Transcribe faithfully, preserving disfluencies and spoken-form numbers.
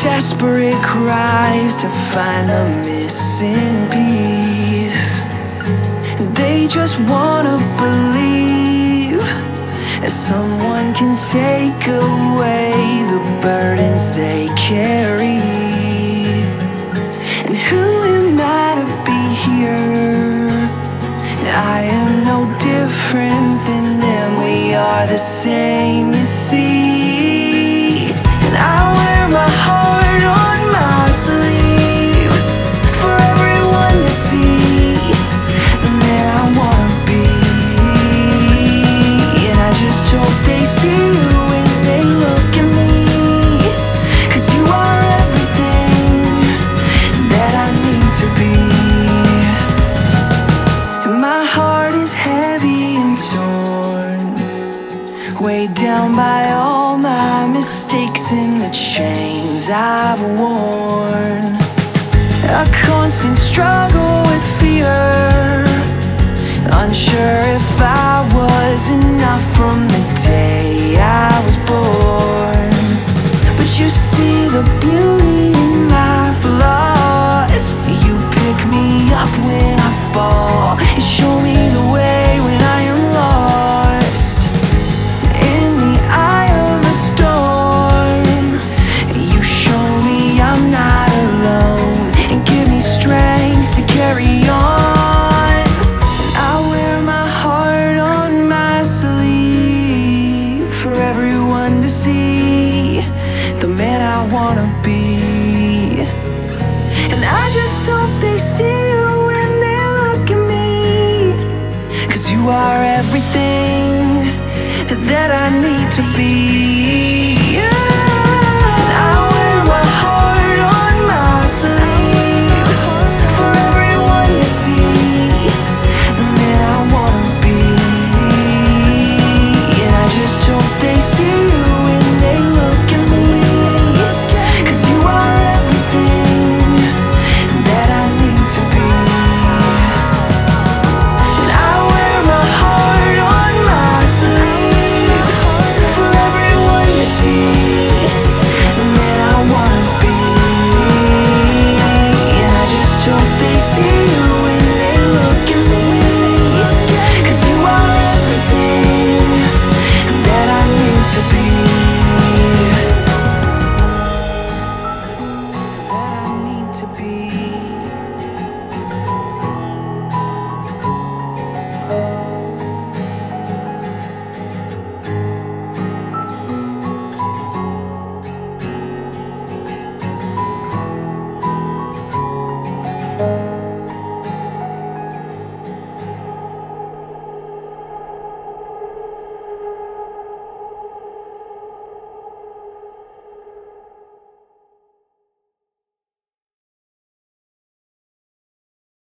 desperate cries to find the missing piece. They just wanna believe that someone can take away the burdens they carry. And who am I to be here? I am no different than them. We are the same, you see. And I wear my heart on my sleeve for everyone to see the man I wanna be. And I just hope they see you when they look at me, 'cause you are everything that I need to be. And my heart is heavy and torn, weighed down by all my mistakes and the chains I've worn. A constant struggle with fear, unsure if I was enough from the day I was born. But you see the beauty in my flaws. You pick me up when I fall. You show me the way when I am lost. In the eye of the storm, you show me I'm not alone and give me strength to carry on. And I wear my heart on my sleeve for everyone to see the man I wanna be. And I just hope they see you when they look at me, 'cause you are everything that I need to be. And I wear my heart on my sleeve for everyone to see the man I wanna be. And I just hope they see